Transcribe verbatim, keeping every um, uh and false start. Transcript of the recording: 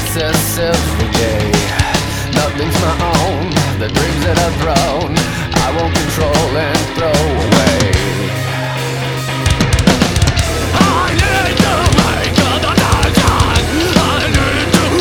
process every day. Nothing's my own, the dreams that I've thrown I won't control and throw away.